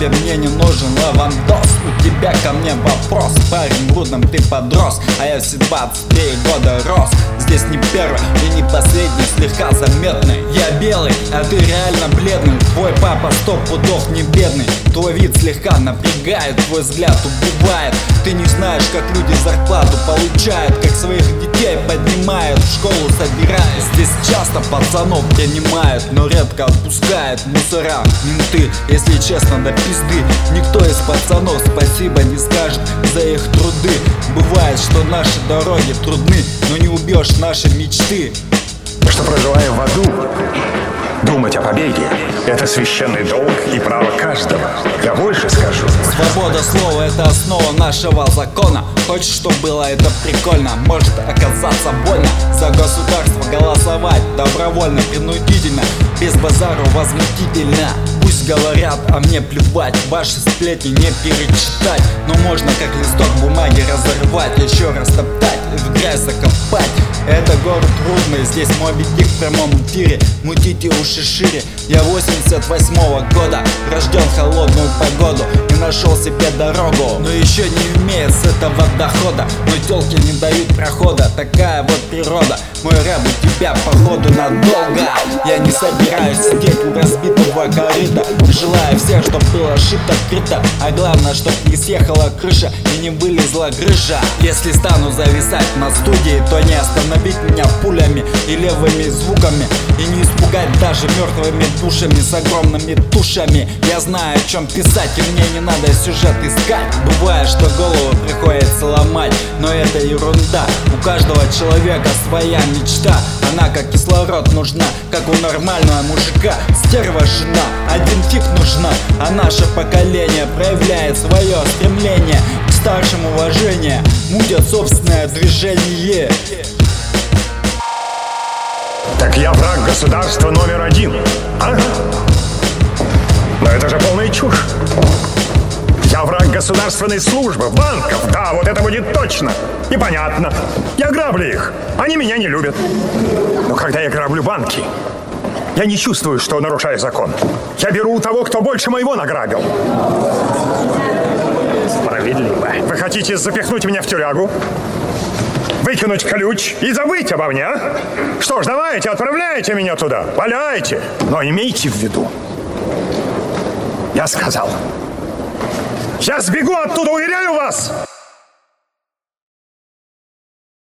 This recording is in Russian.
тебе мне не нужен лавандос. У тебя ко мне вопрос, парень, грудным ты подрос, а я все 23 года рос. Здесь не первый и не последний, слегка заметный. Я белый, а ты реально бледный. Твой папа 100 пудов не бедный. Твой вид слегка напрягает, твой взгляд убивает. Ты не знаешь, как люди зарплату получают, как своих детей поднимают, в школу собирают. Здесь часто пацанов принимают, но редко отпускают мусора, менты, если честно, до пизды. Никто из пацанов спасибо не скажет за их труды. Бывает, что наши дороги трудны, но не убьешь наши мечты. Что, проживая в аду, думать о побеге — это священный долг и право каждого. Я больше скажу. Свобода слова — это основа нашего закона. Хочешь, чтобы было это прикольно, может оказаться больно. За государство голосовать добровольно, принудительно, без базару возмутительно. Пусть говорят, а мне плевать, ваши сплетни не перечитать. Но можно как листок бумаги разорвать, еще раз топтать, в грязь закопать. Это город трудный, здесь Моби Дик в прямом эфире. Мутите уши шире. Я 88-го года, рожден в холодную погоду и нашел себе дорогу, но еще не имеет с этого дохода. Но тёлки не дают прохода, такая вот природа. Мой рэп у тебя походу надолго. Я не собираюсь сидеть у разбитого корыта. Желаю всех, чтоб было шито открыто, а главное, чтоб не съехала крыша и не вылезла грыжа. Если стану зависать на студии, то не остановить меня пулями и левыми звуками, и не испугать даже мертвыми душами с огромными тушами. Я знаю, о чем писать, и мне не надо сюжет искать. Бывает, что голову приходится ломать, но это ерунда. У каждого человека своя мечта. Она как кислород нужна, как у нормального мужика. Стерва жена, один фиг нужна. А наше поколение проявляет свое стремление к старшим уважение, мутят собственное движение. Так я враг государства номер один, а? Но это же полная чушь. Я враг государственной службы, банков. Да, вот это будет точно. И понятно. Я граблю их. Они меня не любят. Но когда я граблю банки, я не чувствую, что нарушаю закон. Я беру у того, кто больше моего награбил. Справедливо. Вы хотите запихнуть меня в тюрягу? Выкинуть ключ и забыть обо мне, а? Что ж, давайте, отправляйте меня туда. Валяйте. Но имейте в виду. Я сказал. Я сбегу оттуда, уверяю вас!